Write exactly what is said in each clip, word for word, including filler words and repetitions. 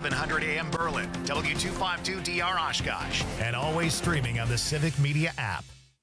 eleven hundred A M Berlin, W two fifty-two D R Oshkosh, and always streaming on the Civic Media app.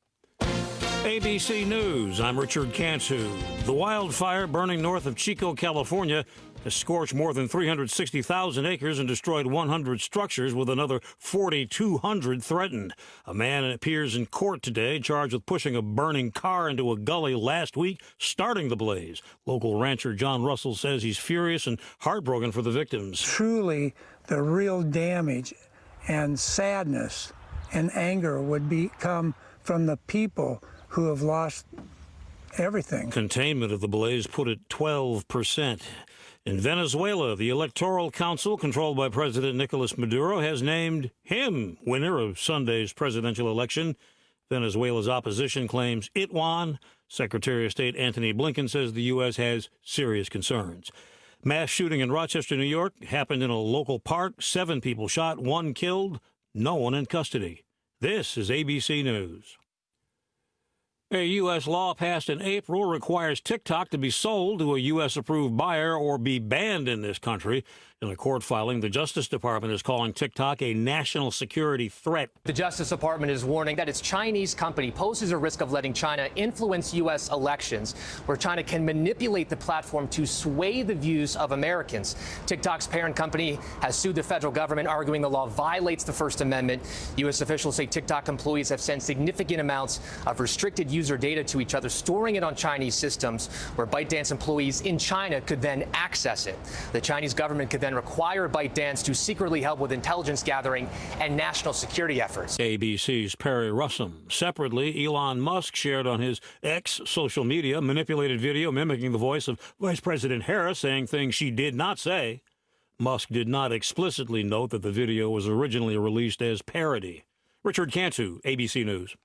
A B C News, I'm Richard Cantu. The wildfire burning north of Chico, California, has scorched more than three hundred sixty thousand acres and destroyed one hundred structures, with another four thousand two hundred threatened. A man appears in court today charged with pushing a burning car into a gully last week, starting the blaze. Local rancher John Russell says he's furious and heartbroken for the victims. Truly, the real damage and sadness and anger would be come from the people who have lost everything. Containment of the blaze put at twelve percent. In Venezuela, the Electoral Council, controlled by President Nicolas Maduro, has named him winner of Sunday's presidential election. Venezuela's opposition claims it won. Secretary of State Antony Blinken says the U S has serious concerns. Mass shooting in Rochester, New York, happened in a local park. Seven people shot, one killed, no one in custody. This is A B C News. A U S law passed in April requires TikTok to be sold to a U S-approved buyer or be banned in this country. In a court filing, the Justice Department is calling TikTok a national security threat. The Justice Department is warning that its Chinese company poses a risk of letting China influence U S elections, where China can manipulate the platform to sway the views of Americans. TikTok's parent company has sued the federal government, arguing the law violates the First Amendment. U S officials say TikTok employees have sent significant amounts of restricted user data to each other, storing it on Chinese systems, where ByteDance employees in China could then access it. The Chinese government could then require ByteDance to secretly help with intelligence gathering and national security efforts. A B C's Perry Russum. Separately, Elon Musk shared on his X social media manipulated video mimicking the voice of Vice President Harris, saying things she did not say. Musk did not explicitly note that the video was originally released as parody. Richard Cantu, A B C News.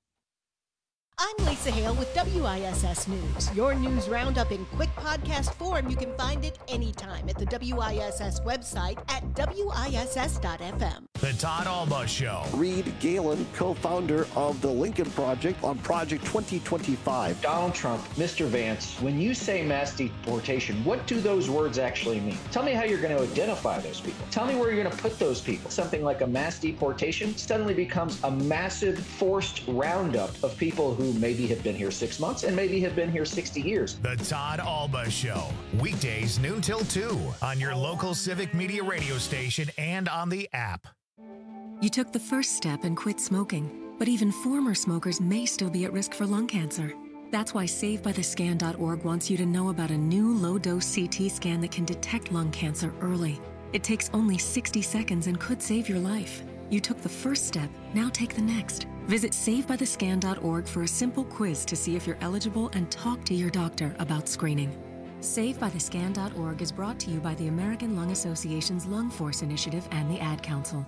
I'm Lisa Hale with W I S S News. Your news roundup in quick podcast form. You can find it anytime at the W I S S website at W I S S dot F M. The Todd Alba Show. Reed Galen, co-founder of the Lincoln Project, on Project twenty twenty-five. Donald Trump, Mister Vance, when you say mass deportation, what do those words actually mean? Tell me how you're going to identify those people. Tell me where you're going to put those people. Something like a mass deportation suddenly becomes a massive forced roundup of people who maybe have been here six months and maybe have been here sixty years. The Todd Alba Show. Weekdays noon till two on your local Civic Media radio station and on the app. You took the first step and quit smoking, but even former smokers may still be at risk for lung cancer. That's why Save By The Scan dot org wants you to know about a new low-dose C T scan that can detect lung cancer early. It takes only sixty seconds and could save your life. You took the first step, now take the next. Visit Save By The Scan dot org for a simple quiz to see if you're eligible and talk to your doctor about screening. Save By The Scan dot org is brought to you by the American Lung Association's Lung Force Initiative and the Ad Council.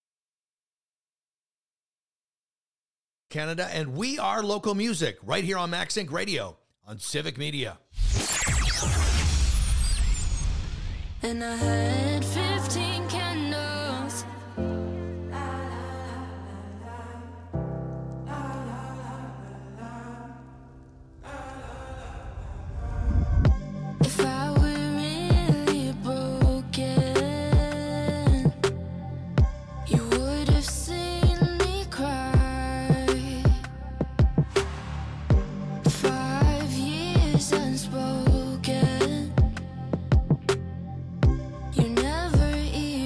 Canada, and we are local music right here on Max Inc Radio on Civic Media. And I had fifteen candles. If I were really broken, you would have seen me cry. Five years unspoken, you never even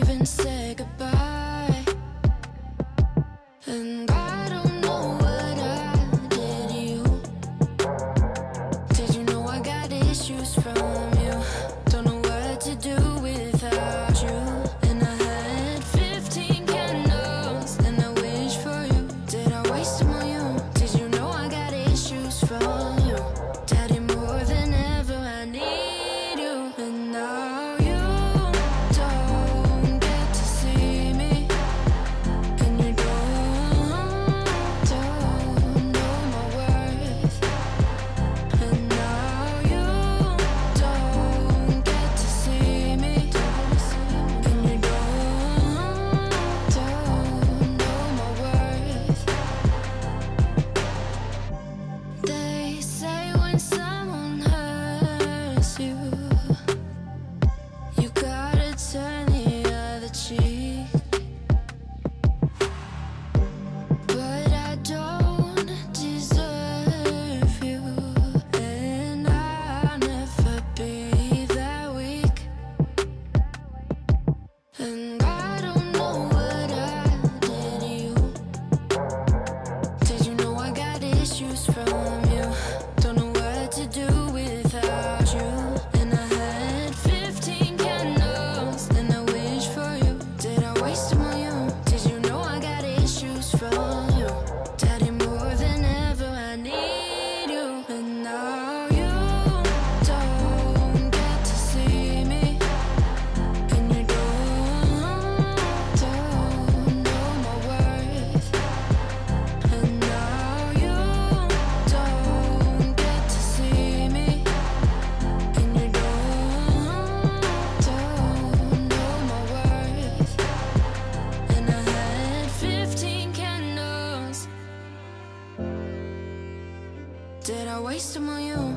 And I don't know what I did to you. Did you know I got issues from you? Don't know what to do without you. And I had fifteen candles, and I wish for you. Did I waste them on you? Did you know I got issues from you? Daddy, more than ever I need you. And now you don't get to see me. And you don't, don't know my worth. And now you don't get to see me. And you don't, don't know my worth. And I had fifteen candles. Did I waste them on you?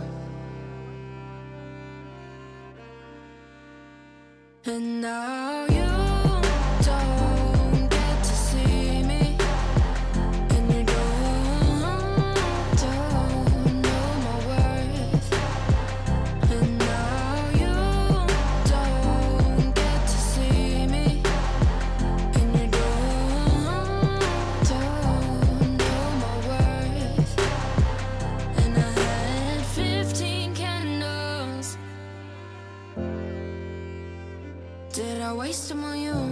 And now you don't get to see me. And you don't, don't know my worth. And now you don't get to see me. And you don't, don't know my worth. And I had fifteen candles. Did I waste them on you?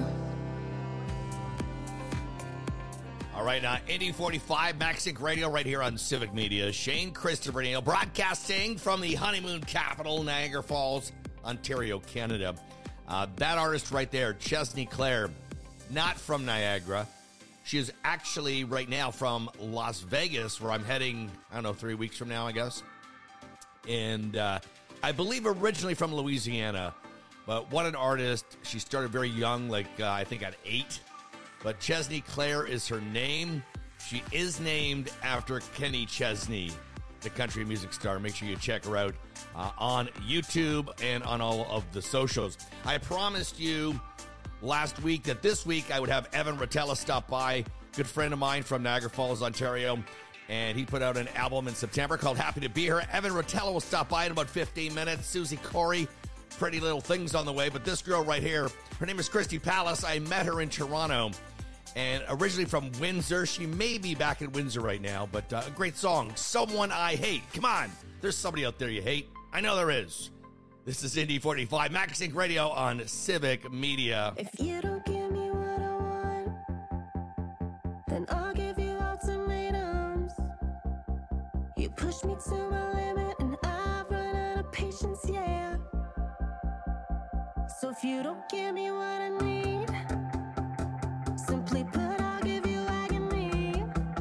All right, uh, Indy forty-five, MaxSync Radio, right here on Civic Media. Shane Christopher Neal, broadcasting from the honeymoon capital, Niagara Falls, Ontario, Canada. Uh, that artist right there, Chesney Claire, not from Niagara. She is actually right now from Las Vegas, where I'm heading, I don't know, three weeks from now, I guess. And uh, I believe originally from Louisiana. But what an artist. She started very young, like uh, I think at eight. But Chesney Claire is her name. She is named after Kenny Chesney, the country music star. Make sure you check her out uh, on YouTube and on all of the socials. I promised you last week that this week I would have Evan Rotella stop by, good friend of mine from Niagara Falls, Ontario. And he put out an album in September called Happy to Be Here. Evan Rotella will stop by in about fifteen minutes. Susie Corey, Pretty Little Things on the way. But this girl right here, her name is Christy Palace. I met her in Toronto. And originally from Windsor. She may be back in Windsor right now. But uh, a great song, Someone I Hate. Come on. There's somebody out there you hate. I know there is. This is Indy forty-five, MaxSync Radio on Civic Media. If you don't give me what I want, then I'll give you ultimatums. You push me to my limit and I've run out of patience, yeah. So if you don't give me what I need, simply put, I'll give you agony.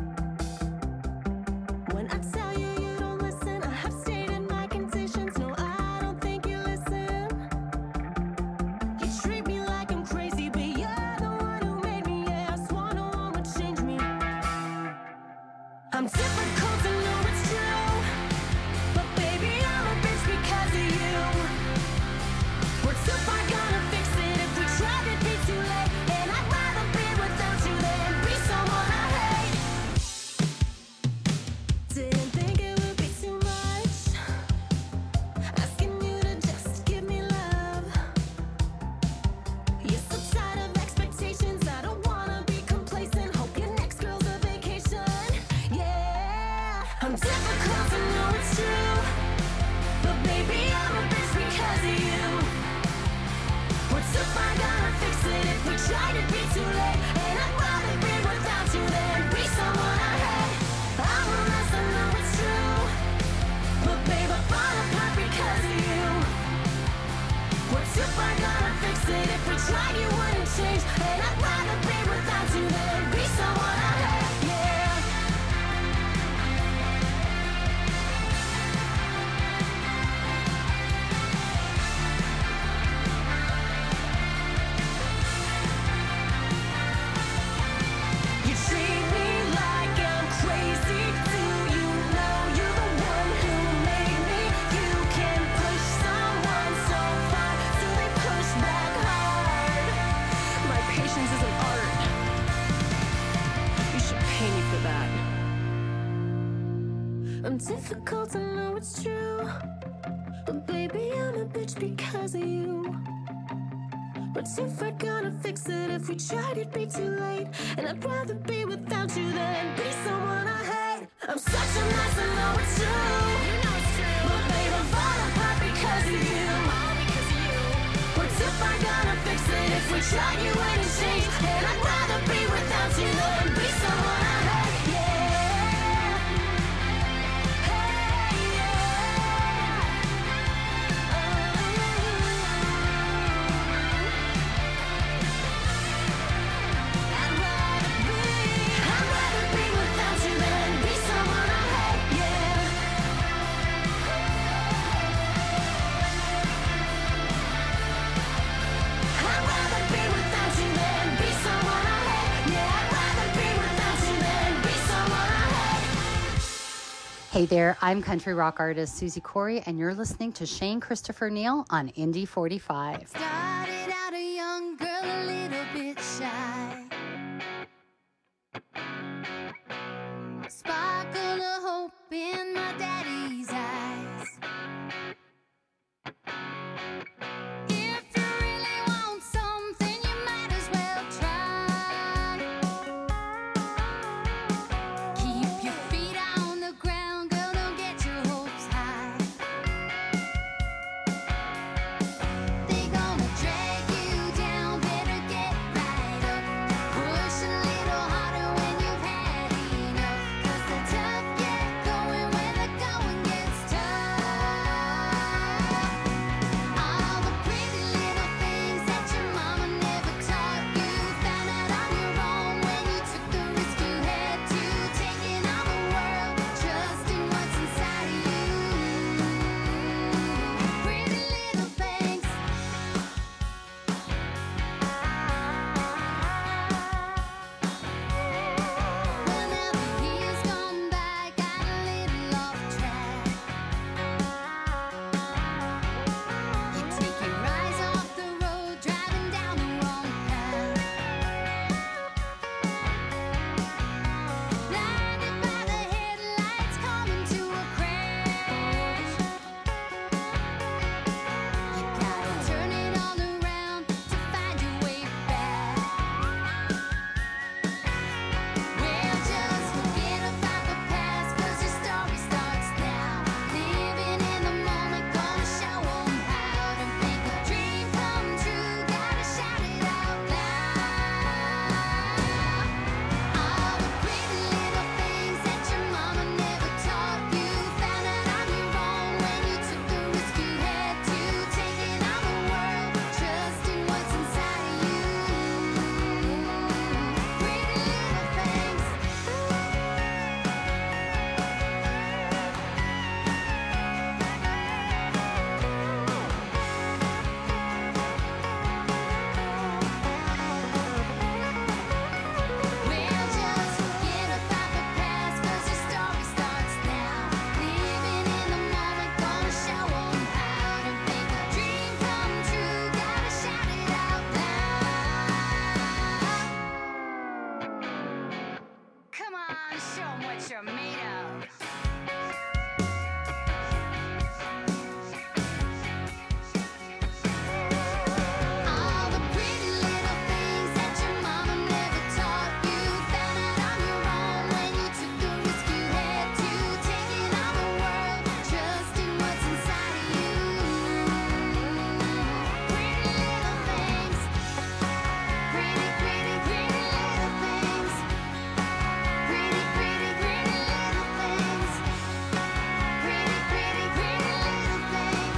When I tell you you don't listen, I have stated my conditions. No, I don't think you listen. You treat me like I'm crazy, but you're the one who made me. Yeah, I swore no one would change me. I'm difficult to know it's true, but baby, I'm a bitch because of you. We're too far gonna fix it. If we tried, it'd be too late. And I'd rather be without you than be someone I hate. Didn't think it would be too much, asking you to just give me love. You're so tired of expectations, I don't wanna be complacent. Hope your next girl's a vacation. Yeah, I'm difficult to know it's true, but baby, I'm a bitch because of you. We're too far gonna fix it. If we tried, it'd be too late. And I'd rather be without you than be someone I hate. I'm a mess, I know it's true, but babe, I fall apart because of you. We're too far gonna fix it. If we tried, you wouldn't change. And I'd rather be without you than be someone I hate. Yeah. You treat me like I'm crazy. Do you know you're the one who made me? You can push someone so far till they push back hard. My patience is an art. You should pay me for that. I'm difficult to know it's true, but baby, I'm a bitch because of you. What's if we're gonna fix it? If we tried, it'd be too late. And I'd rather be without you than be someone I hate. I'm such a mess, I know it's true. You know it's true. But babe, I'm falling apart because of you. All because of you. What's if I'm gonna fix it? If we tried, you wouldn't change. And I'd rather be without you than be someone I hate. Yeah. Hey, yeah. I'd rather be, I'd rather be without you than be someone I hate. Yeah. I'd rather be without you than be someone I hate. Yeah, I'd rather be without you than be someone I hate. Hey there, I'm country rock artist Susie Corey, and you're listening to Shane Christopher Neal on Indy forty-five. Started out a young girl, a little bit shy. Sparkle of hope in my daddy's eyes. If you really want something, you might as well try. Keep your feet on the ground, girl, don't get your hopes high. They gonna drag you down, better get right up. Push a little harder when you've had enough. 'Cause the tough get going when the going gets tough. All the pretty little things that your mama never taught you, found out on your own when you took the risk you had to. Taking on the world, trusting what's inside of you. Pretty little things. Well, now the years gone by, got a little off track. You take your eyes off the road, driving down the wrong path. Blinded by the headlights, coming to a crash. You gotta turn it all around to find your way back. Well, just forget about the past, 'cause your story starts now. Living in the moment, gonna show 'em how to make a dream come true. Gotta shout it out loud. All the pretty little things that your mama never taught you, found out on your own when you took the risk you had to. Taking on the world, trusting what's inside of you. Pretty little things. Well, just forget about the past, 'cause your story starts now. Living in the moment, gonna show 'em how to make a dream come true. Gotta shout it out loud. Come on, show 'em what you're made of. All the pretty little things that your mama never taught you, found out on your own when you took the risk you had to. Taking on the world, trusting what's inside of you. Pretty little things. Pretty, pretty, pretty little things. Pretty, pretty, pretty little things. Pretty, pretty, pretty little things.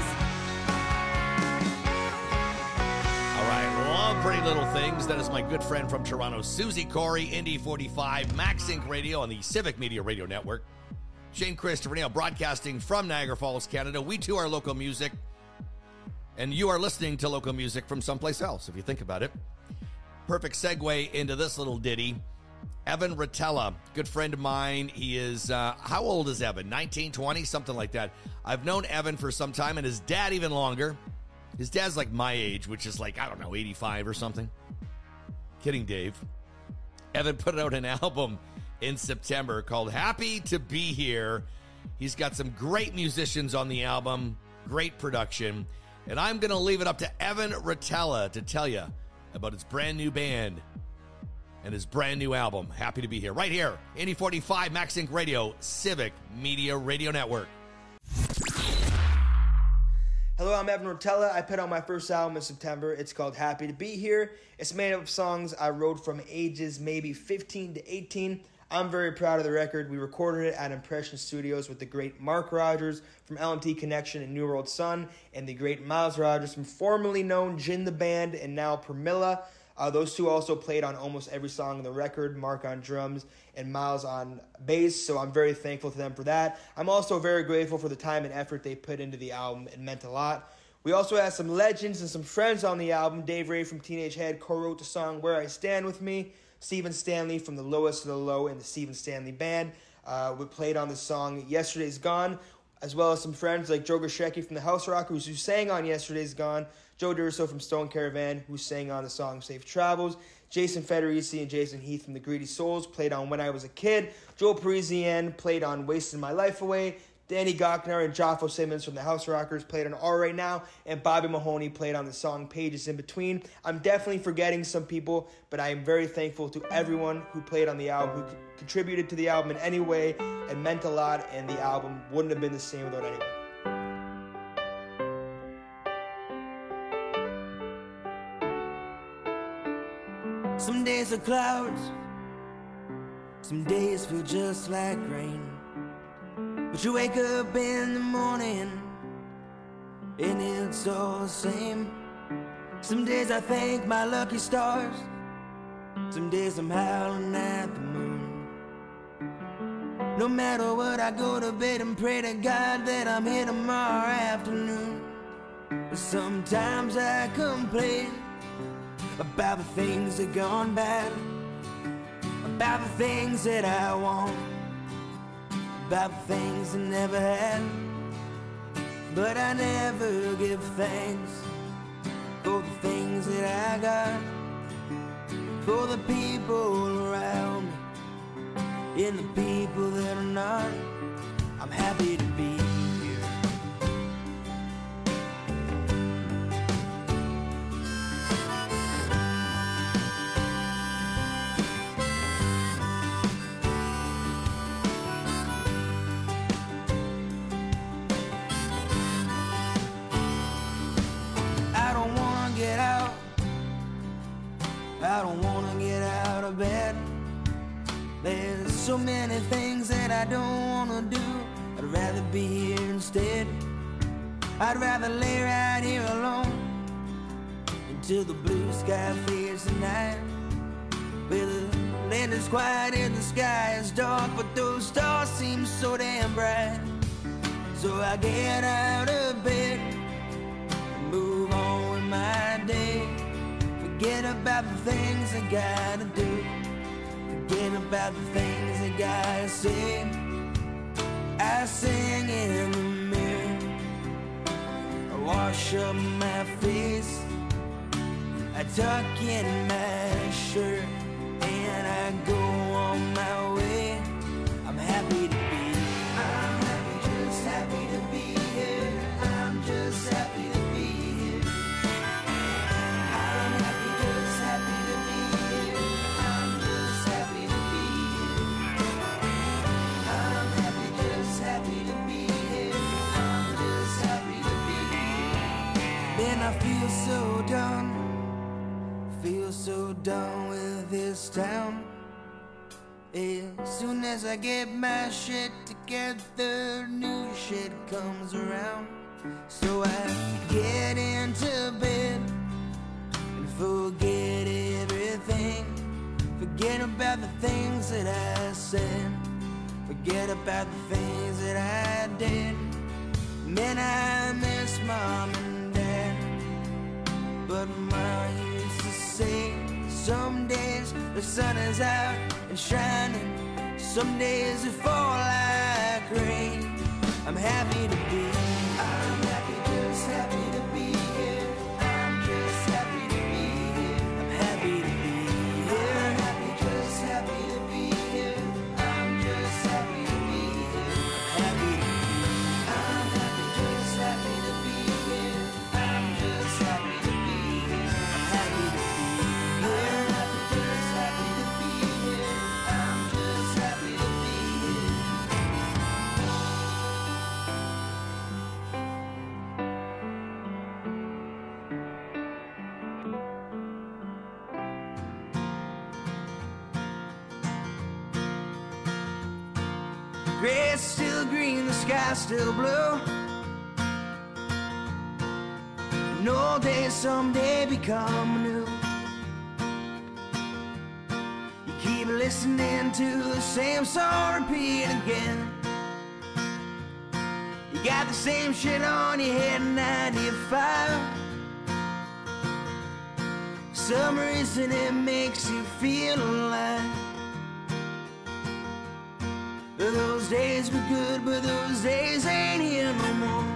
All right, love Pretty Little Things. That is my good friend from Toronto, Susie Corey, Indy forty-five, Max Inc Radio on the Civic Media Radio Network. Shane Christopher Neal broadcasting from Niagara Falls, Canada. We too are local music, and you are listening to local music from someplace else, if you think about it. Perfect segue into this little ditty. Evan Rotella, good friend of mine. He is, uh, how old is Evan? nineteen, twenty, something like that. I've known Evan for some time, and his dad even longer. His dad's like my age, which is like, I don't know, eighty-five or something. Kidding, Dave. Evan put out an album in September called Happy to Be Here. He's got some great musicians on the album, great production. And I'm going to leave it up to Evan Rotella to tell you about his brand new band and his brand new album. Happy to be here. Right here, Indy forty-five, Max Inc Radio, Civic Media Radio Network. Hello, I'm Evan Rotella. I put out my first album in September. It's called Happy to Be Here. It's made up of songs I wrote from ages maybe fifteen to eighteen. I'm very proud of the record. We recorded it at Impression Studios with the great Mark Rogers from L M T Connection and New World Sun, and the great Miles Rogers from formerly known Gin the Band and now Permilla. Uh, those two also played on almost every song on the record, Mark on drums and Miles on bass, so I'm very thankful to them for that. I'm also very grateful for the time and effort they put into the album. It meant a lot. We also had some legends and some friends on the album. Dave Ray from Teenage Head co-wrote the song Where I Stand With Me. Stephen Stanley from The Lowest of the Low and the Stephen Stanley Band. Uh, we played on the song Yesterday's Gone, as well as some friends like Joe Grishecki from the House Rockers, who sang on Yesterday's Gone, Joe Durso from Stone Caravan, who sang on the song Safe Travels, Jason Federici and Jason Heath from the Greedy Souls played on When I Was a Kid, Joel Parisian played on Wasting My Life Away, Danny Gochner and Joffo Simmons from the House Rockers played on All Right Now, and Bobby Mahoney played on the song Pages in Between. I'm definitely forgetting some people, but I am very thankful to everyone who played on the album, who c- contributed to the album in any way. It meant a lot, and the album wouldn't have been the same without anyone. Some days are clouds, some days feel just like rain. But you wake up in the morning and it's all the same. Some days I thank my lucky stars, some days I'm howling at the moon. No matter what, I go to bed and pray to God that I'm here tomorrow afternoon. But sometimes I complain about the things that gone bad, about the things that I want, about the things I never had. But I never give thanks for the things that I got, for the people around me and the people that are not. I'm happy to be here. I don't wanna get out of bed. There's so many things that I don't wanna do. I'd rather be here instead. I'd rather lay right here alone until the blue sky fades tonight. Where the land is quiet and the sky is dark, but those stars seem so damn bright. So I get out of bed and move on with my day. Forget about the things I gotta do. Forget about the things I gotta say. I sing in the mirror, I wash up my face, I tuck in my shirt, and I go on my way. I'm happy to be here. I'm happy, just happy to be here. I'm just happy to be here. I'm happy, just happy to be here. I'm just happy to be here. I'm happy, just happy to be here. I'm just happy to be here. Then I feel so done, feel so done with this town. As soon as I get my shit together, new shit comes around. So I get into bed and forget everything. Forget about the things that I said, forget about the things that I did. Man, I miss mom and dad, but mom used to say, some days the sun is out and shining, some days it fall like rain. I'm happy to be here. I'm happy, just happy to be here. I'm just happy to be here. I'm happy to be here. I'm happy, just happy to be here. I'm just happy to be here. I'm happy to be here. I'm happy, just happy to be here. I'm grass still green, the sky still blue. No day someday become new. You keep listening to the same song repeat again. You got the same shit on your head in ninety-five. For some reason it makes you feel alive. Those days were good, but those days ain't here no more.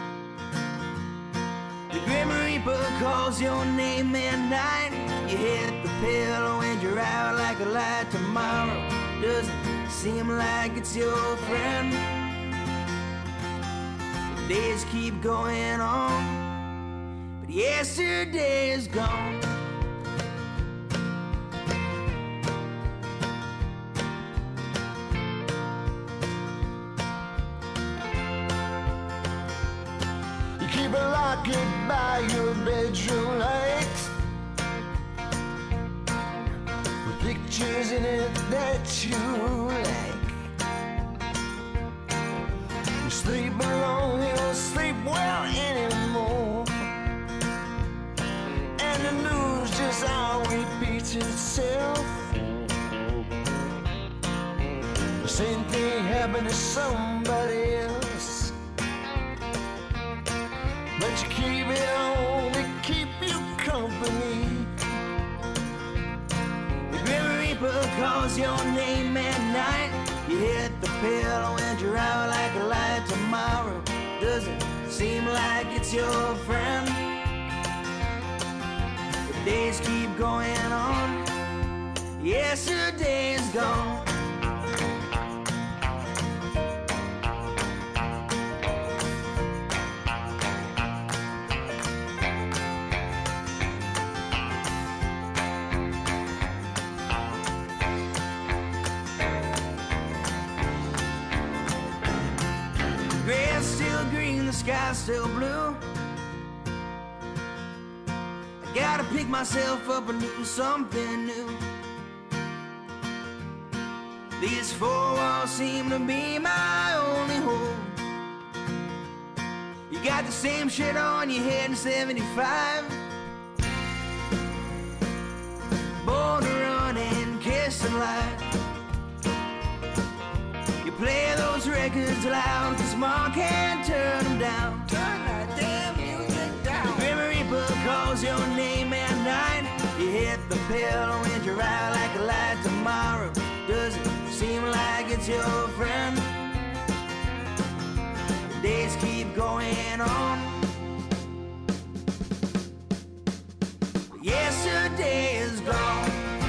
The Grim Reaper calls your name at night. You hit the pillow and you're out like a light. Tomorrow doesn't seem like it's your friend. The days keep going on, but yesterday is gone. Keep a locket by your bedroom light with pictures in it that you like. You sleep alone, you don't sleep well anymore, and the news just all repeats itself. The same thing happened to somebody else, but you keep it on to keep you company. The Grim Reaper calls your name at night. You hit the pillow and you're out like a light. Tomorrow doesn't seem like it's your friend. The days keep going on. Yesterday is gone. The sky's still blue. I gotta pick myself up and do something new. These four walls seem to be my only home. You got the same shit on your head in seventy-five. Born to run and kiss and lie. You play those records loud, cause mom can't turn them down. Turn that damn music down. The Grim Reaper calls your name at night. You hit the pillow and you're out like a light. Tomorrow doesn't seem like it's your friend. The days keep going on. Yesterday is gone.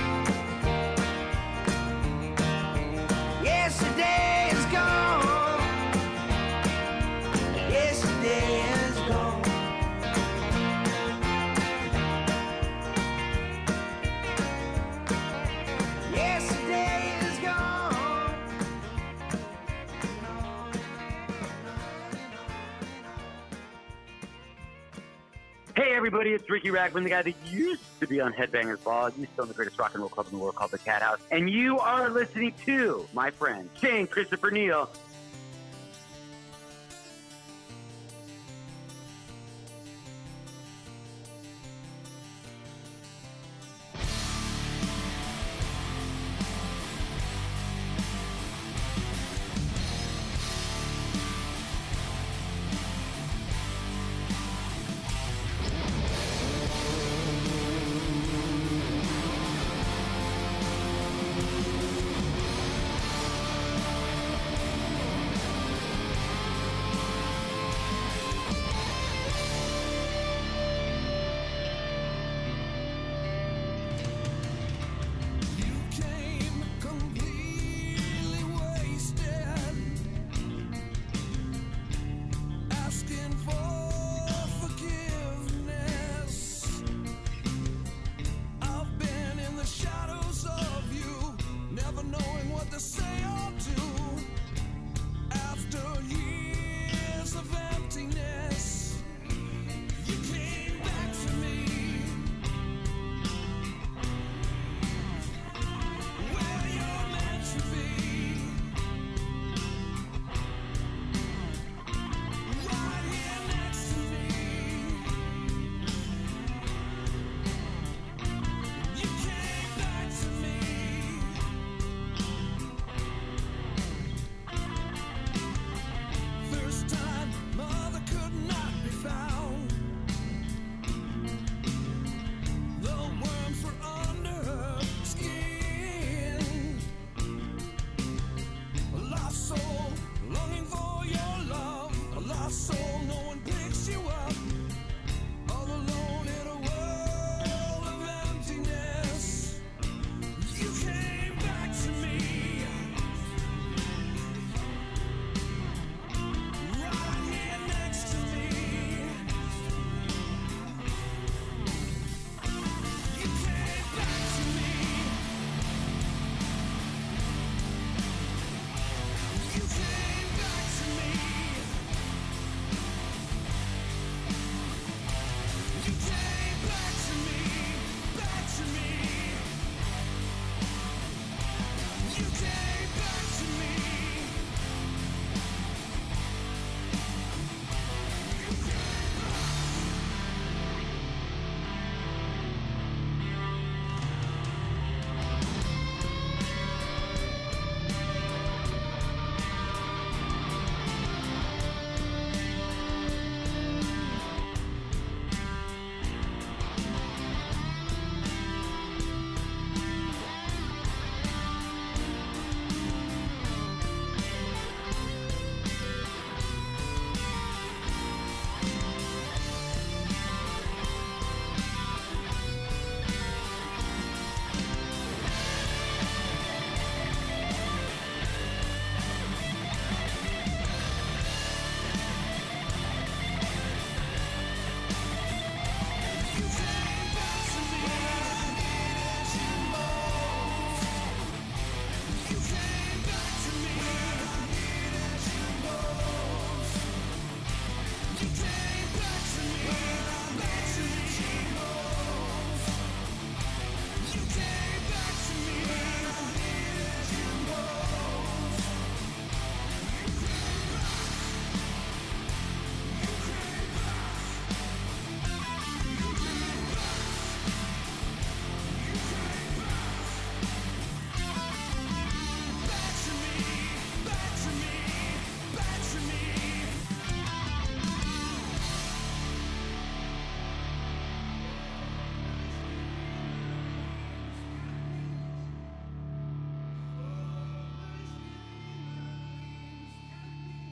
Yesterday is gone. Yesterday is gone. Yesterday is gone. Hey everybody, it's Ricky Ragman, the guy that used to be on Headbangers Ball, used to own the greatest rock and roll club in the world called the Cat House, and you are listening to my friend Shane Christopher Neal.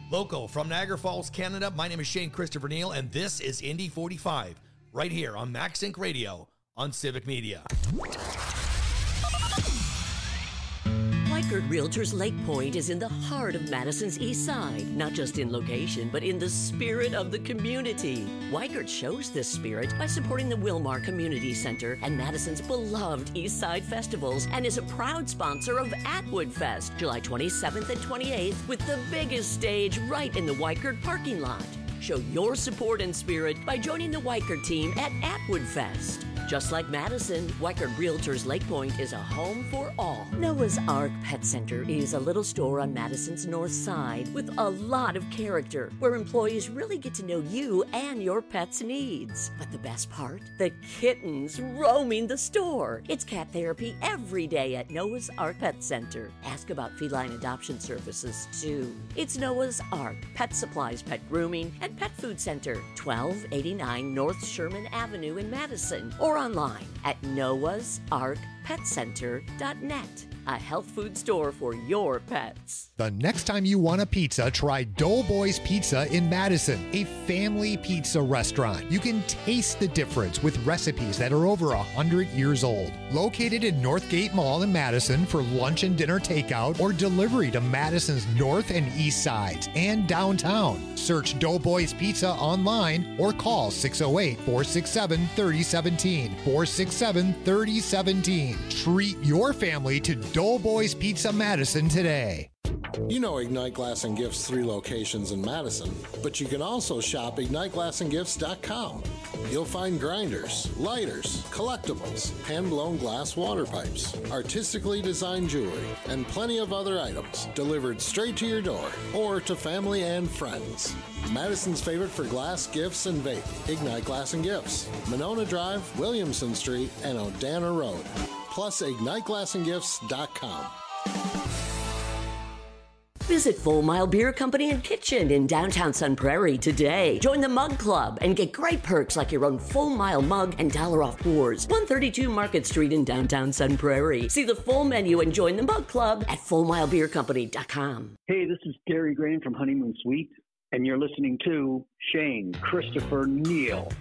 Local from Niagara Falls, Canada, my name is Shane Christopher Neal, and this is Indy forty-five, right here on MaxSync Radio on Civic Media. Weichert Realtors Lake Point is in the heart of Madison's East Side, not just in location, but in the spirit of the community. Weichert shows this spirit by supporting the Wilmar Community Center and Madison's beloved East Side festivals, and is a proud sponsor of Atwood Fest, July twenty-seventh and twenty-eighth, with the biggest stage right in the Weichert parking lot. Show your support and spirit by joining the Weichert team at Atwood Fest. Just like Madison, Weichert Realtors Lake Point is a home for all. Noah's Ark Pet Center is a little store on Madison's north side with a lot of character, where employees really get to know you and your pet's needs. But the best part? The kittens roaming the store. It's cat therapy every day at Noah's Ark Pet Center. Ask about feline adoption services, too. It's Noah's Ark Pet Supplies, Pet Grooming, and Pet Food Center, twelve eighty-nine North Sherman Avenue in Madison, or online at noahs ark pet center dot net. A health food store for your pets. The next time you want a pizza, try Doughboys Pizza in Madison, a family pizza restaurant. You can taste the difference with recipes that are over one hundred years old. Located in Northgate Mall in Madison for lunch and dinner takeout or delivery to Madison's north and east sides and downtown. Search Doughboys Pizza online or call six oh eight, four six seven, three oh one seven, four six seven, three oh one seven. Treat your family to Doughboys Pizza Madison today. You know Ignite Glass and Gifts' three locations in Madison, but you can also shop ignite glass and gifts dot com. You'll find grinders, lighters, collectibles, hand-blown glass water pipes, artistically designed jewelry, and plenty of other items delivered straight to your door or to family and friends. Madison's favorite for glass, gifts, and vape, Ignite Glass and Gifts, Monona Drive, Williamson Street, and Odana Road. Plus ignite glass and gifts dot com. Visit Full Mile Beer Company and Kitchen in downtown Sun Prairie today. Join the Mug Club and get great perks like your own Full Mile mug and dollar off pours. one thirty-two Market Street in downtown Sun Prairie. See the full menu and join the Mug Club at full mile beer company dot com. Hey, this is Gary Grain from Honeymoon Suite, and you're listening to Shane Christopher Neal.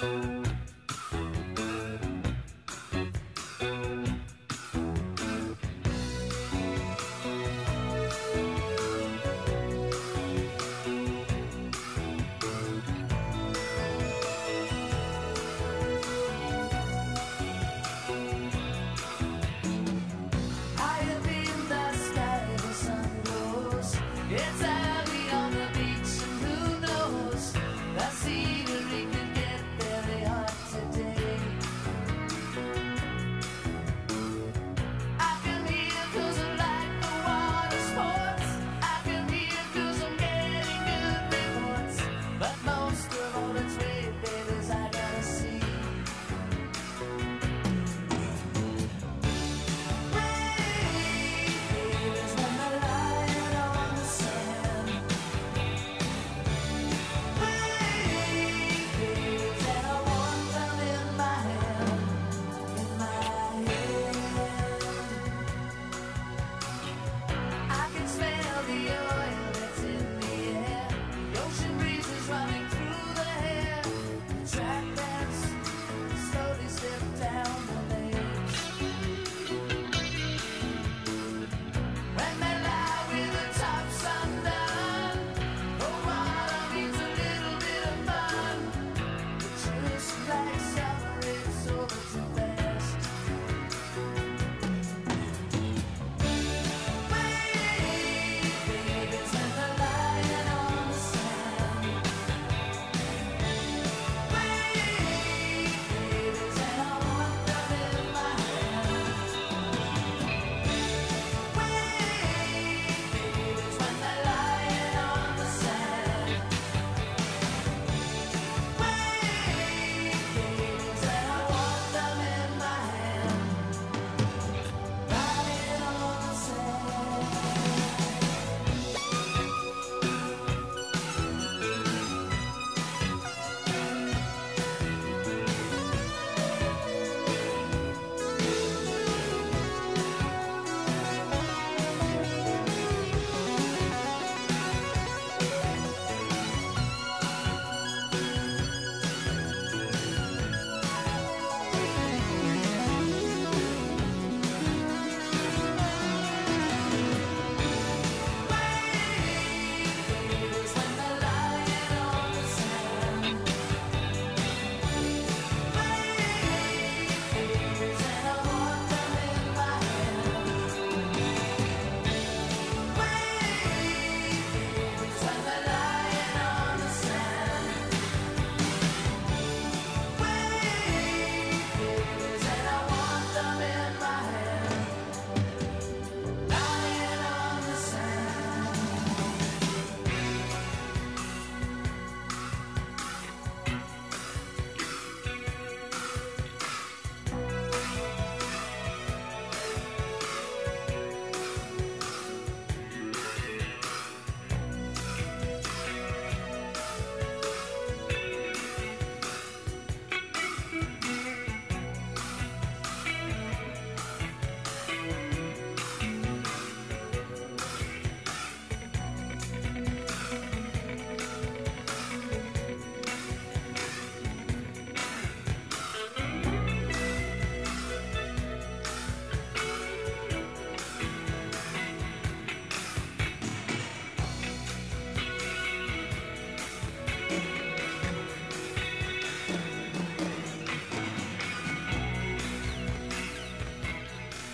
It's heavy on the beach, and who knows, that scenery can get very hot.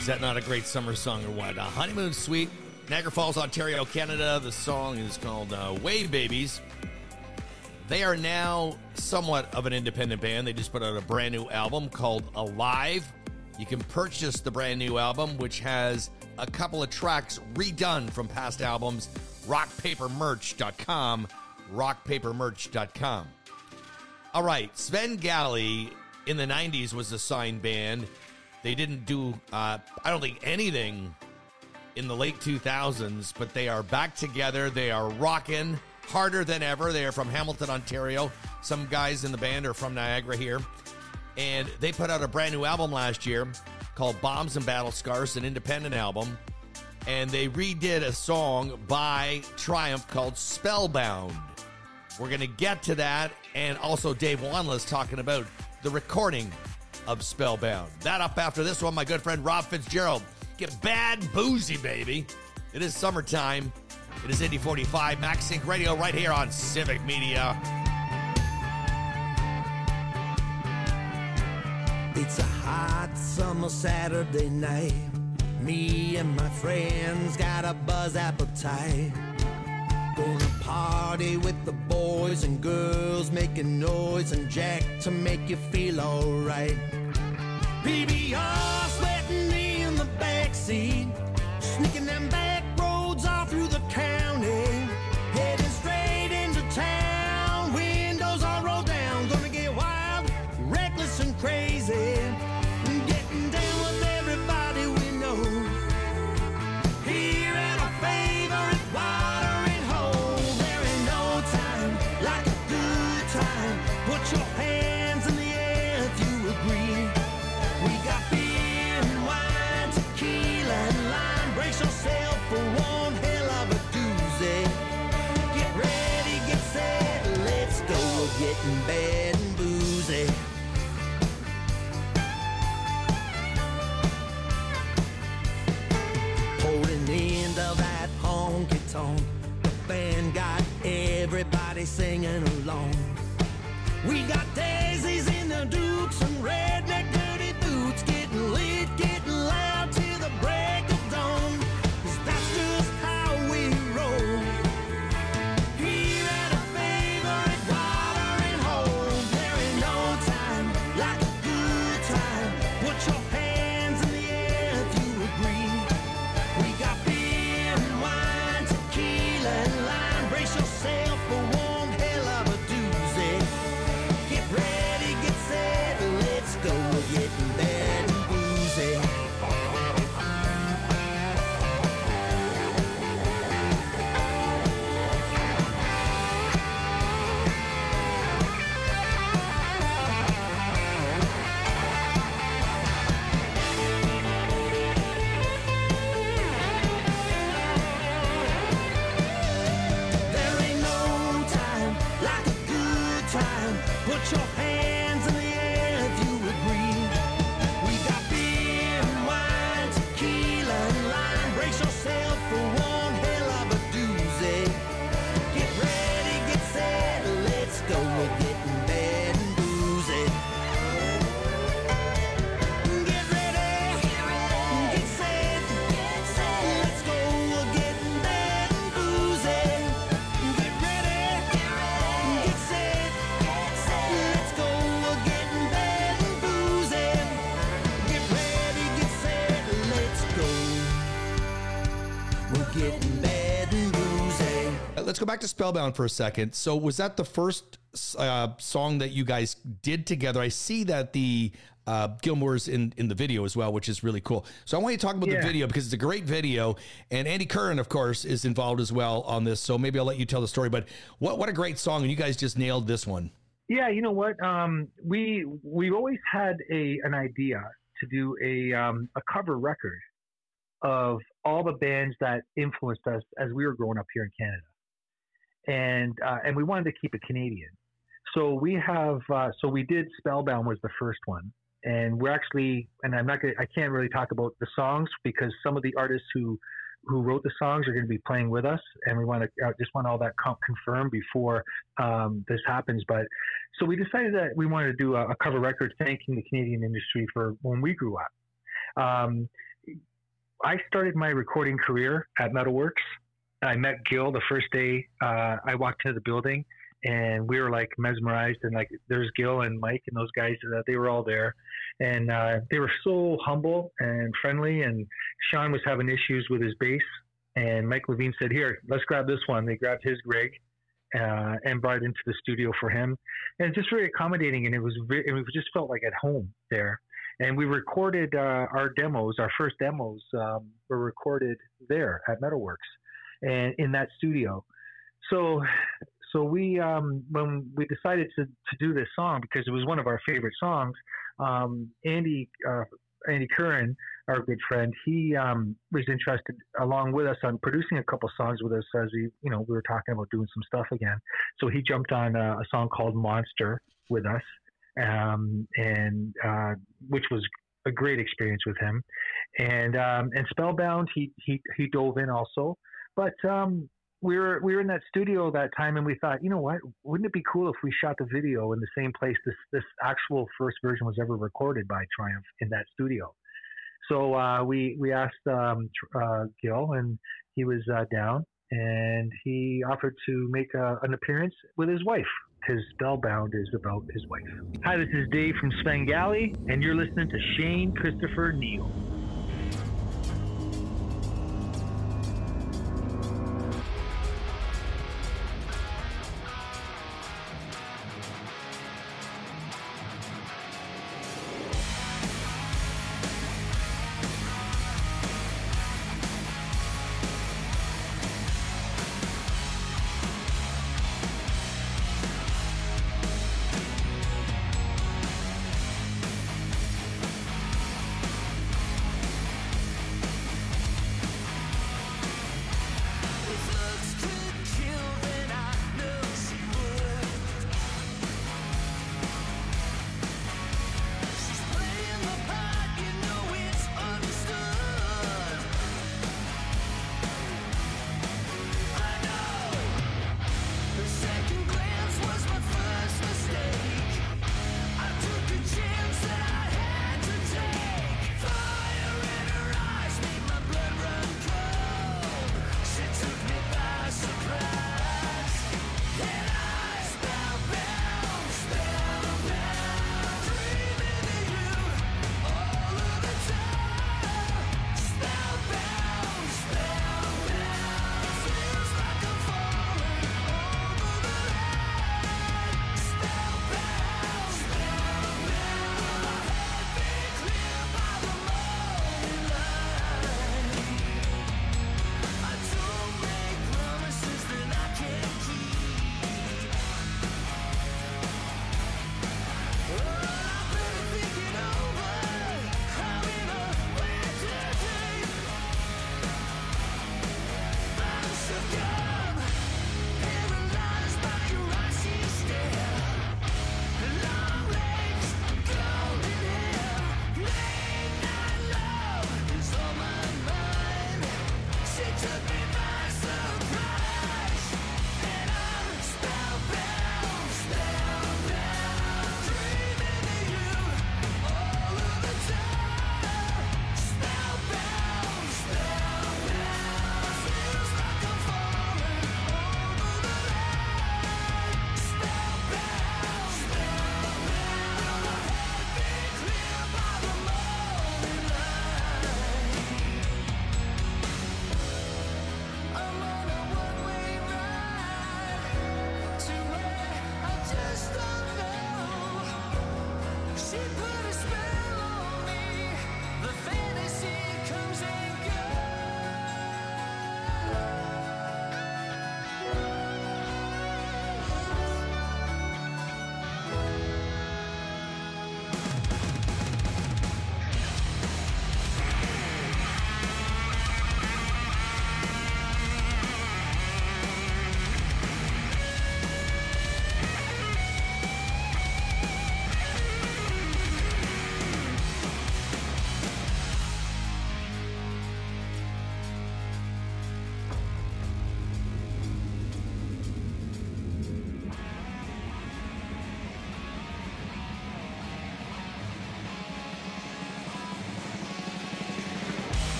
Is that not a great summer song or what? Uh, Honeymoon Suite, Niagara Falls, Ontario, Canada. The song is called uh, Wave Babies. They are now somewhat of an independent band. They just put out a brand new album called Alive. You can purchase the brand new album, which has a couple of tracks redone from past albums. rock paper merch dot com. rock paper merch dot com. All right, Svengali in the nineties was a signed band. They didn't do, uh, I don't think, anything in the late two thousands, but they are back together. They are rocking harder than ever. They are from Hamilton, Ontario. Some guys in the band are from Niagara here. And they put out a brand new album last year called Bombs and Battle Scars, an independent album. And they redid a song by Triumph called Spellbound. We're going to get to that. And also Dave Wanla's talking about the recording of Spellbound. That up after this one, my good friend Rob Fitzgerald. Get bad boozy, baby. It is summertime. It is Indy forty-five, Max Sync Radio, right here on Civic Media. It's a hot summer Saturday night. Me and my friends got a buzz appetite. Gonna party with the boys and girls, making noise and jack to make you feel alright. P B R sweating in the backseat, sneaking them back roads all through the county, heading straight into town, windows all rolled down, gonna get wild, reckless and crazy, getting down with everybody we know, here at our favorite watering hole. There ain't no time like a good time, put your hands in the air if you agree. We got beer and wine, tequila and lime. Brace yourself for one hell of a doozy. Get ready, get set, let's go. We're getting bad and boozy. Pouring into that honky tonk, the band got everybody singing along. We got daisies in the dukes and redneck dirty boots, getting lit, getting loud till the break of dawn. 'Cause that's just how we roll. Here at a favorite watering hole, there ain't no time like a good time. Put your hands in the air if you agree. We got beer and wine, tequila and lime. Brace yourself for one hell of a doozy. Get ready, get set, let's go. We're getting bad and boozy. There ain't no time like a good time. Put your hands in the air if you agree. We got beer and wine, tequila and lime. Brace yourself for one hell of a doozy. Get ready, get set, let's go. We're getting bad and boozy. Get ready, get set, let's go. We're getting bad and boozy. Get ready, get set, let's go. We're getting bad and boozy. Get ready, get set, let's go. We're getting bad and boozy. Uh, Let's go back to Spellbound for a second. So was that the first uh, song that you guys did together? I see that the uh, Gilmore's in, in the video as well, which is really cool. So I want you to talk about Yeah. the video because it's a great video. And Andy Curran, of course, is involved as well on this. So maybe I'll let you tell the story. But what, what a great song. And you guys just nailed this one. Yeah, you know what? Um, we we've always had a an idea to do a um, a cover record of all the bands that influenced us as we were growing up here in Canada, and uh, and we wanted to keep it Canadian. So we have uh, so we did Spellbound was the first one, and we're actually and I'm not gonna, I can't really talk about the songs because some of the artists who who wrote the songs are going to be playing with us, and we want to uh, just want all that com- confirmed before um, this happens. But so we decided that we wanted to do a, a cover record thanking the Canadian industry for when we grew up. Um, I started my recording career at Metalworks. I met Gil the first day uh, I walked into the building, and we were like mesmerized. And like, there's Gil and Mike and those guys. Uh, they were all there, and uh, they were so humble and friendly. And Sean was having issues with his bass, and Mike Levine said, "Here, let's grab this one." They grabbed his rig uh, and brought it into the studio for him, and it's just very accommodating. And it was, very, it just felt like at home there. And we recorded uh, our demos. Our first demos um, were recorded there at Metalworks, and in that studio. So, so we um, when we decided to, to do this song, because it was one of our favorite songs, um, Andy uh, Andy Curran, our good friend, he um, was interested along with us on producing a couple songs with us as we, you know, we were talking about doing some stuff again. So he jumped on a, a song called Monster with us. Um, and uh, which was a great experience with him, and um, and Spellbound, he he he dove in also, but um, we were we were in that studio that time, and we thought, you know what, wouldn't it be cool if we shot the video in the same place this this actual first version was ever recorded by Triumph, in that studio? So uh, we we asked um, uh, Gil, and he was uh, down, and he offered to make a, an appearance with his wife, because Spellbound is about his wife. Hi, this is Dave from Svengali, and you're listening to Shane Christopher Neal.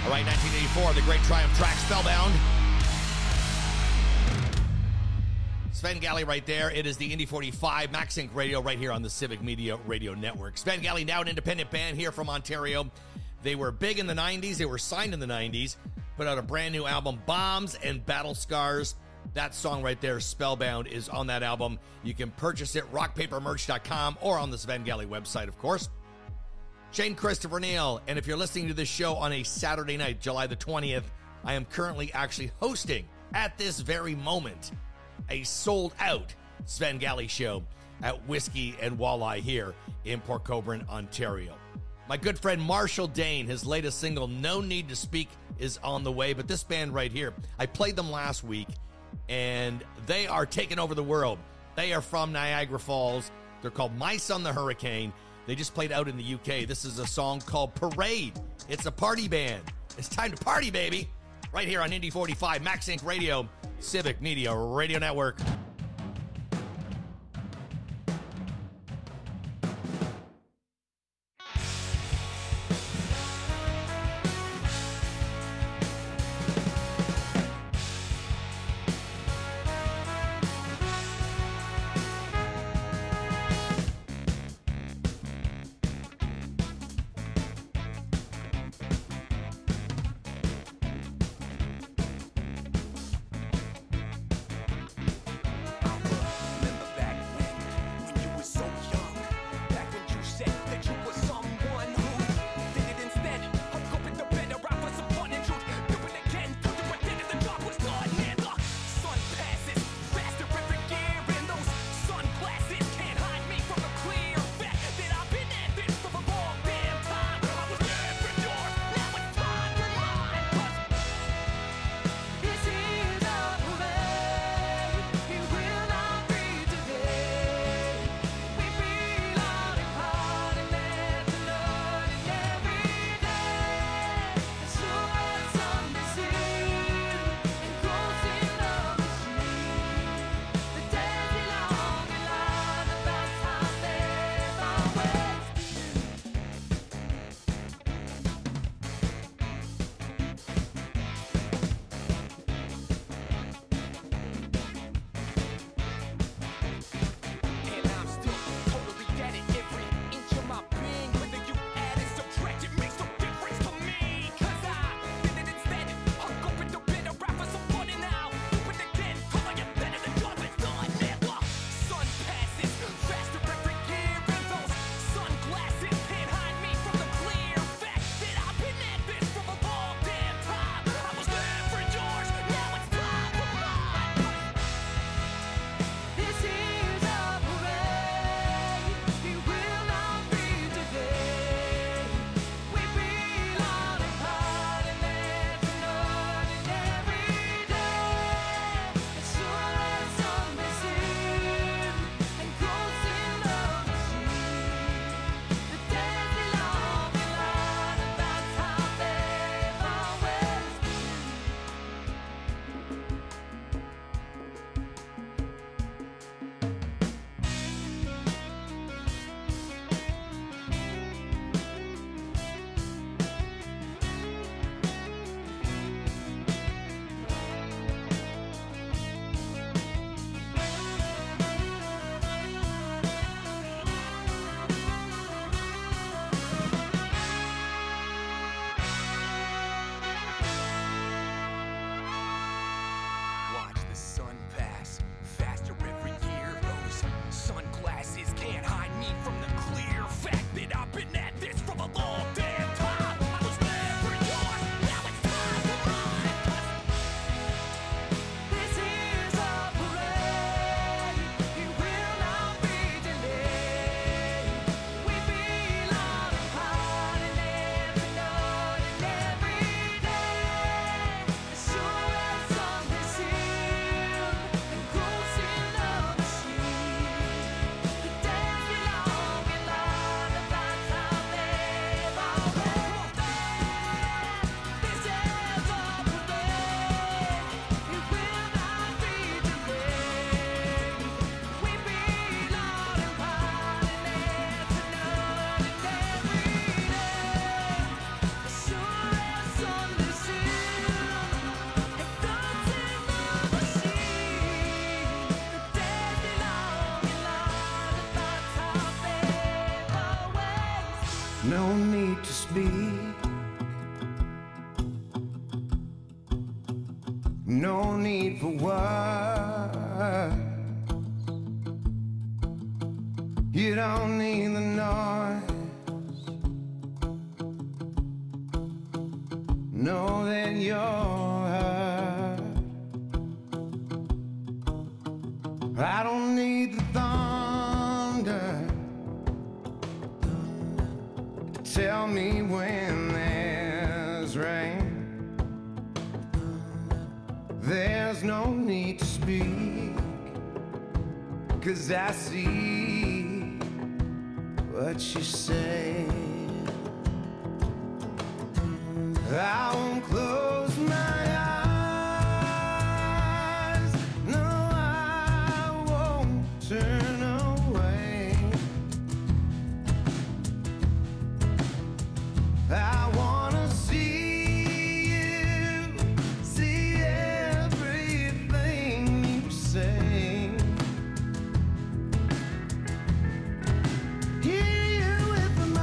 All right, nineteen eighty-four, the great Triumph track, Spellbound. Svengali right there. It is the Indy forty-five MaxSync Radio right here on the Civic Media Radio Network. Svengali, now an independent band here from Ontario. They were big in the nineties. They were signed in the nineties. Put out a brand new album, Bombs and Battle Scars. That song right there, Spellbound, is on that album. You can purchase it, rock paper merch dot com, or on the Svengali website, of course. Shane Christopher Neal, and if you're listening to this show on a Saturday night, July the twentieth, I am currently actually hosting, at this very moment, a sold-out Svengali show at Whiskey and Walleye here in Port Colborne, Ontario. My good friend Marshall Dane, his latest single, No Need to Speak, is on the way. But this band right here, I played them last week, and they are taking over the world. They are from Niagara Falls. They're called My Son the Hurricane. They just played out in the U K. This is a song called Parade. It's a party band. It's time to party, baby. Right here on Indy forty-five, MaxSync Radio, Civic Media Radio Network. No need for words. You don't need the noise. Know that you're hurt. I don't need the thunder to tell me when there's rain. There's no need to speak, 'cause I see what you say. I won't close my eyes. No, I won't turn away. I wanna see you, see everything you say. Hear you with my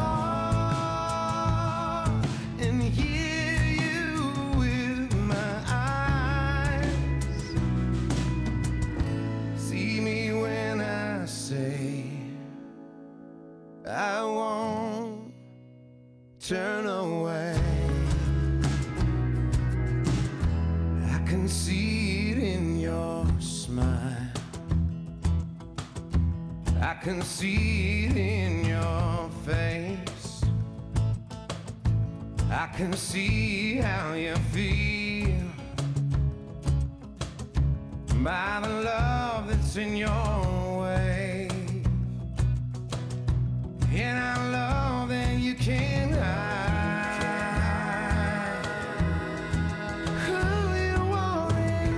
heart and hear you with my eyes. See me when I say I won't turn away. I can see it in your smile. I can see it in your face. I can see how you feel by the love that's in your way. And I love that you can't hide who you are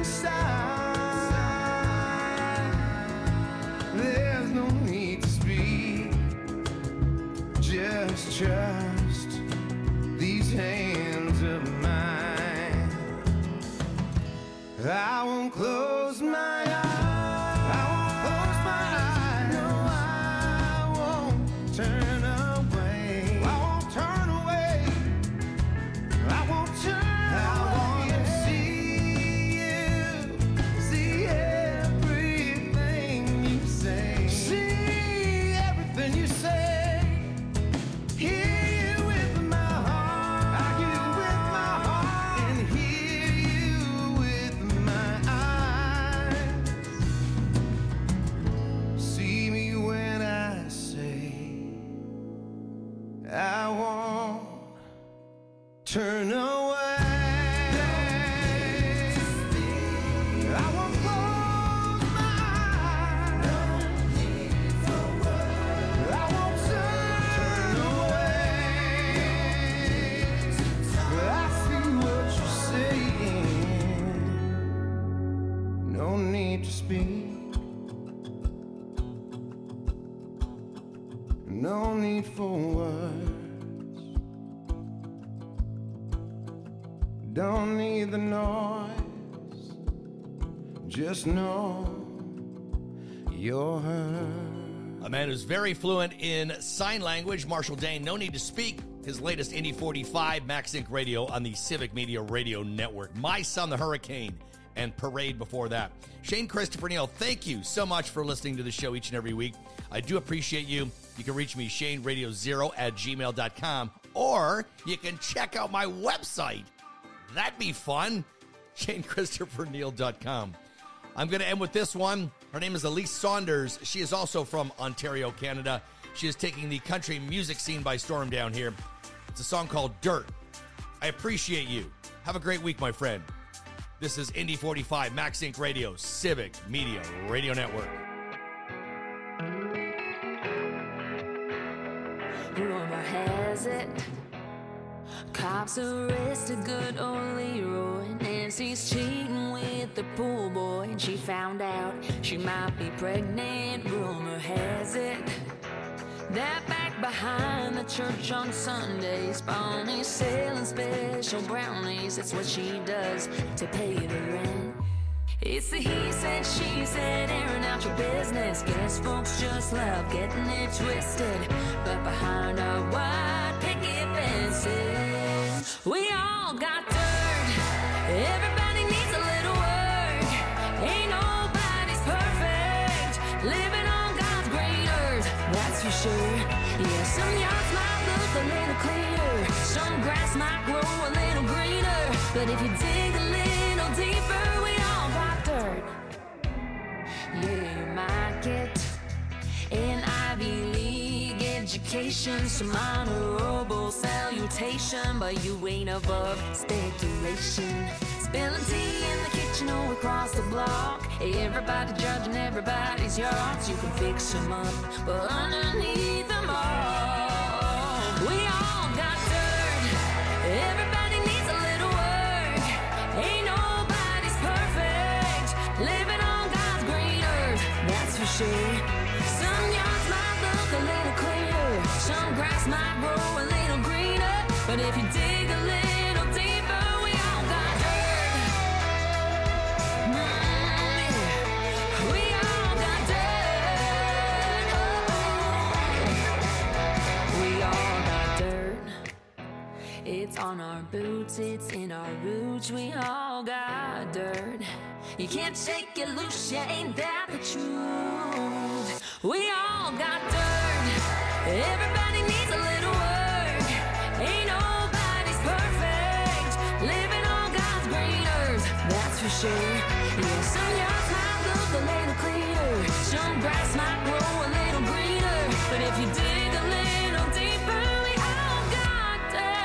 inside. There's no need to speak, just trust these hands of mine. I won't close my eyes. I won't close my eyes. No, I won't turn away. I won't turn away. I won't turn away. I wanna see you, see everything you say. See everything you say. Hear you with my heart. I hear you with my heart and hear you with my eyes. See me when I say I won't turn away. I won't close my eyes. I won't turn away. I see what you're saying. No need to speak. No need for words. Don't need the noise. Just know you're hurt. A man who's very fluent in sign language, Marshall Dane, No Need to Speak. His latest Indy forty-five, Max Inc Radio on the Civic Media Radio Network. My Son the Hurricane and Parade before that. Shane Christopher Neal, thank you so much for listening to the show each and every week. I do appreciate you. You can reach me, Shane Radio Zero at gmail dot com, or you can check out my website. That'd be fun. Shane Christopher Neal dot com. I'm going to end with this one. Her name is Elise Saunders. She is also from Ontario, Canada. She is taking the country music scene by storm down here. It's a song called Dirt. I appreciate you. Have a great week, my friend. This is Indy forty-five, Max Inc Radio, Civic Media Radio Network. Rumor has it, cops arrested good old Leroy. Nancy's cheating with the pool boy, and she found out she might be pregnant. Rumor has it that back behind the church on Sundays, Bonnie's selling special brownies. That's what she does to pay the rent. It's the he said, she said, airing out your business. Guess folks just love getting it twisted. But behind our white picket fences, we all got dirt. Everybody needs a little sure. Yeah, some yards might look a little cleaner, some grass might grow a little greener, but if you dig a little deeper, we all got dirt. Yeah, you might get an Ivy League education, some honorable salutation, but you ain't above speculation. Spilling tea in the kitchen or across the block, everybody judging everybody's yards. You can fix them up, but underneath them all, we all got dirt. Everybody needs a little work. Ain't nobody's perfect, living on God's green earth, that's for sure. Some yards might look a little cleaner, some grass might grow a little greener, but if you dig a little deeper, we all got dirt. Mm, yeah. We all got dirt. Oh, we all got dirt. It's on our boots, it's in our roots, we all got dirt. You can't shake it loose, you ain't that the truth. We all got dirt. Everybody needs a little work. Ain't nobody's perfect, living on God's green earth, that's for sure. Yeah, some yards might look a little cleaner, some grass might grow a little greener, but if you dig a little deeper, we all got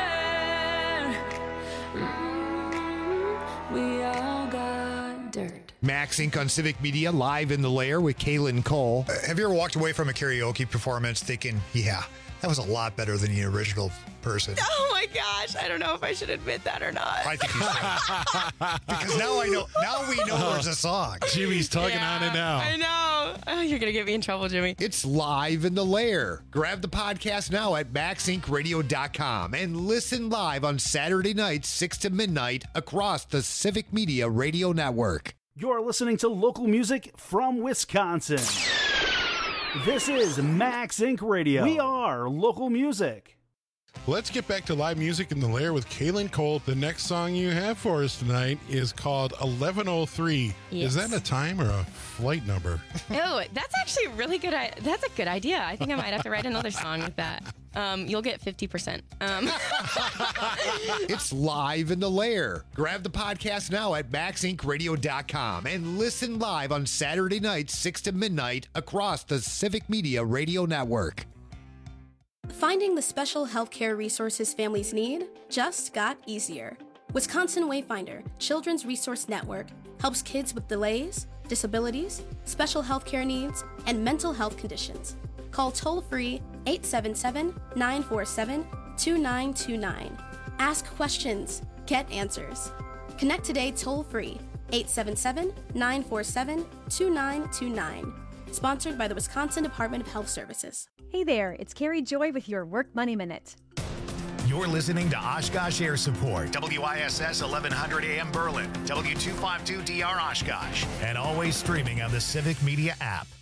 dirt. Mm, we all got dirt. Max Incorporated on Civic Media, live in the lair with Kaylin Cole. Uh, have you ever walked away from a karaoke performance thinking, yeah, that was a lot better than the original person? Oh my gosh, I don't know if I should admit that or not. I think you should. Because now I know, now we know there's a song. Jimmy's tugging Yeah, on it now. I know. Oh, you're going to get me in trouble, Jimmy. It's live in the lair. Grab the podcast now at max inc radio dot com and listen live on Saturday nights, six to midnight, across the Civic Media Radio Network. You're listening to local music from Wisconsin. This is Max Incorporated. Radio. We are local music. Let's get back to live music in the lair with Kaylin Cole. The next song you have for us tonight is called eleven oh three. Yes. Is that a time or a flight number? Oh, that's actually really good. I- That's a good idea. I think I might have to write another song with that. Um, you'll get fifty percent. Um. It's live in the lair. Grab the podcast now at max inc radio dot com and listen live on Saturday nights, six to midnight, across the Civic Media Radio Network. Finding the special healthcare resources families need just got easier. Wisconsin Wayfinder Children's Resource Network helps kids with delays, disabilities, special healthcare needs, and mental health conditions. Call toll-free eight seven seven, nine four seven, two nine two nine. Ask questions, get answers. Connect today toll-free eight seven seven, nine four seven, two nine two nine. Sponsored by the Wisconsin Department of Health Services. Hey there, it's Carrie Joy with your Work Money Minute. You're listening to Oshkosh Air Support, W I S S eleven hundred A M Berlin, W two fifty-two D R Oshkosh, and always streaming on the Civic Media app.